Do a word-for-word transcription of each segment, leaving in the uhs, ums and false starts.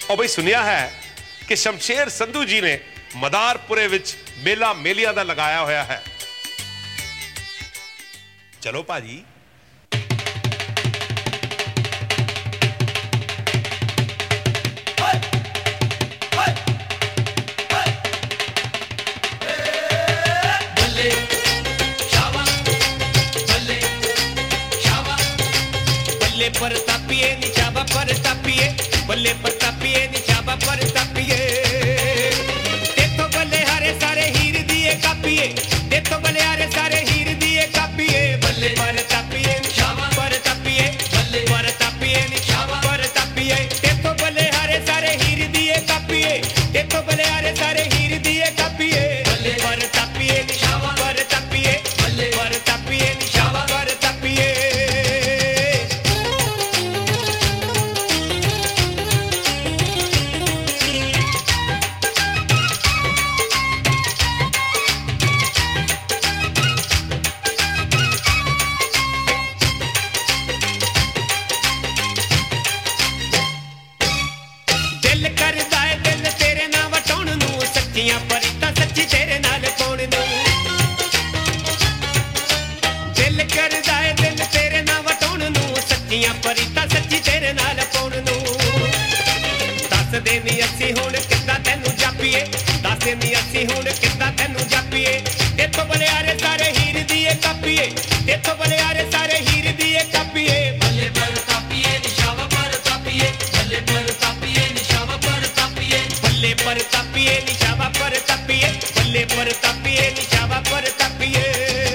और भाई सुनिया है कि शमशेर संधू जी ने मदारपुरे विच मेला मेलिया दा लगाया होया है। चलो भाजी। पर तापिए निशाबा पर तापिए बल्ले पर तापिए निशाबा पर तापिए देखो बल्ले हरे सारे हीर दिए कापिए देखो बल्ले हरे सारे हीर दिए कापिए बल्ले पर तापिए निशाबा पर तापिए बल्ले पर तापिए निशाबा पर तापिए देखो बल्ले हरे सारे हीर दिए कापिए देखो बल्ले हरे सारे हीर दिए कापिए बल्ले पर तापिए निशाबा पर तापिए बल्ले पर तापिए निशाबा पर तापिए देनी अस्सी हुण किद्दां तैनू जापीए दस देनी अस्सी हुण किद्दां तैनू जापीए देखो बले आरे सारे हीर दिए कापीए देखो बले आरे सारे हीर दिए कापीए बल्ले पर तापीए निशावा पर तापीए बल्ले पर तापीए निशावा पर तापीए बल्ले पर तापीए निशावा पर तापीए बल्ले पर तापीए निशावा पर तापीए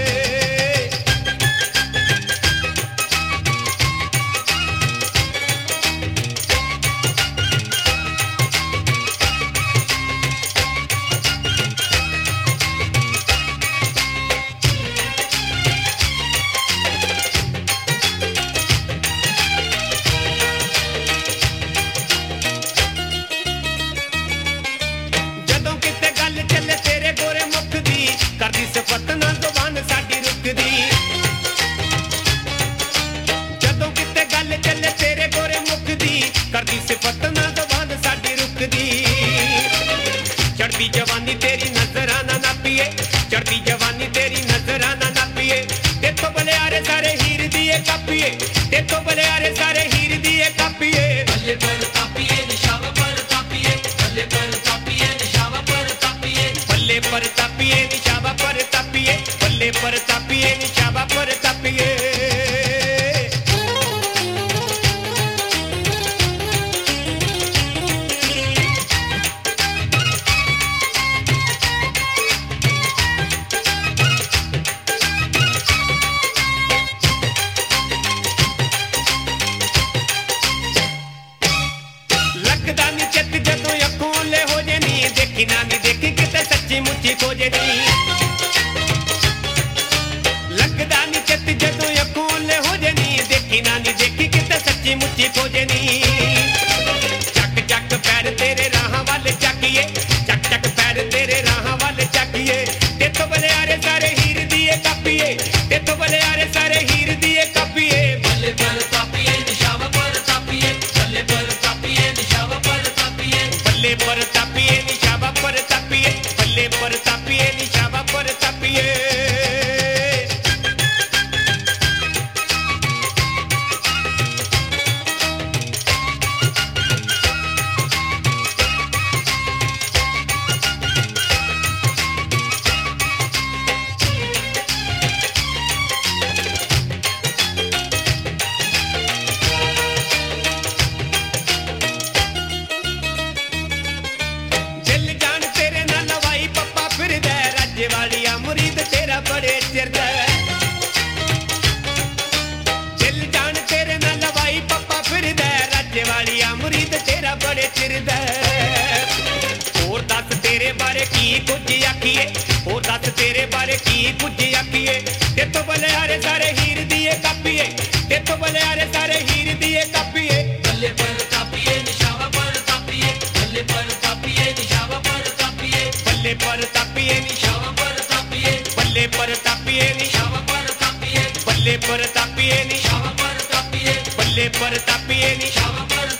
चढ़ती जवानी तेरी नजराना ना पिए चढ़ती जवानी तेरी नजराना ना पिए देखो बले आरे सारे हीर दिए कापिए देखो बले आरे सारे हीर दिए कापिए बल्ले पर तापिए निशावा पर तापिए बल्ले पर तापिए निशावा पर तापिए बल्ले पर तापिए निशावा पर तापिए बल्ले पर तापिए निशावा पर तापिए नानी देखी किते सच्ची मुच्ची खोजे नी लगदा नी चित जदों अखों ले हो जनी देखी नानी देखी किते सच्ची मुच्ची खोजे नी चक चक पैर तेरे राहां वाले चाकिए चक चक पैर तेरे राहां वाले चाकिए देखो बले आरे सारे हीर दिए कापिए देखो बले आरे सारे हीर दिए कापिए बल्ले पर तापिए निशावा पर तापिए बल्ले पर तापिए निशावा पर तापिए बल्ले पर तापिए निशावा पर तापिए बल्ले पर तापिए निशावा पर तापिए बड़े चिर दिल जान तेरे ना लवाई पप्पा फिर राज्य वाली मुरीद तेरा बड़े चिर और दस तेरे बारे की कुछ आखिए और दस तेरे बारे की कुछ आखिए ते तो बले आरे सारे हीर दिए कापिए ते तो बले आरे सारे हीर दिए कापिए बल्ले पर तापिए निशावा पर तापिए बल्ले पर तापिए निशावा पर तापिए बल्ले पर तापिए निशावा पर तापिए बल्ले पर तापिए निशावा पर तापिए बल्ले पर तापिए निशावा पर तापिए बल्ले पर तापिए निशावा पर